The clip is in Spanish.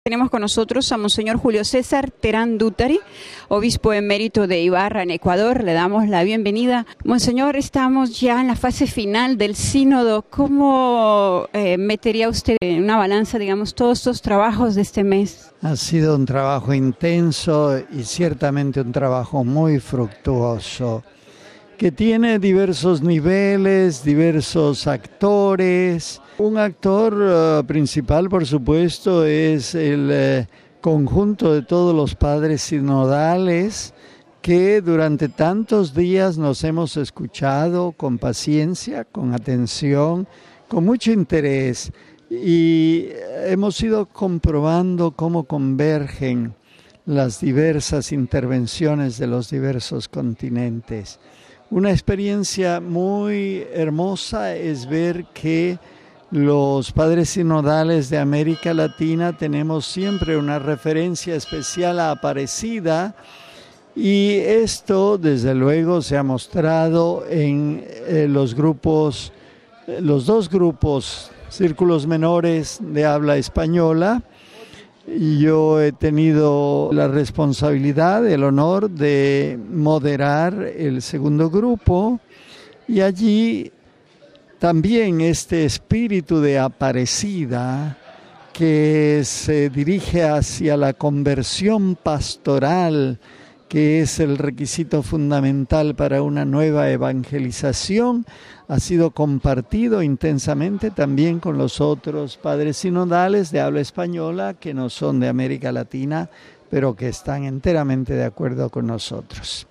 Tenemos con nosotros a Monseñor Julio César Terán Dutari, obispo emérito de Ibarra, en Ecuador. Le damos la bienvenida. Monseñor, estamos ya en la fase final del sínodo. ¿Cómo metería usted en una balanza, digamos, todos estos trabajos de este mes? Ha sido un trabajo intenso y ciertamente un trabajo muy fructuoso, que tiene diversos niveles, diversos actores. Un actor principal, por supuesto, es el conjunto de todos los padres sinodales que durante tantos días nos hemos escuchado con paciencia, con atención, con mucho interés, y hemos ido comprobando cómo convergen las diversas intervenciones de los diversos continentes. Una experiencia muy hermosa es ver que los padres sinodales de América Latina tenemos siempre una referencia especial a Aparecida, y esto desde luego se ha mostrado en los dos grupos, círculos menores de habla española. Yo he tenido la responsabilidad, el honor de moderar el segundo grupo, y allí también este espíritu de Aparecida que se dirige hacia la conversión pastoral, que es el requisito fundamental para una nueva evangelización, ha sido compartido intensamente también con los otros padres sinodales de habla española que no son de América Latina, pero que están enteramente de acuerdo con nosotros.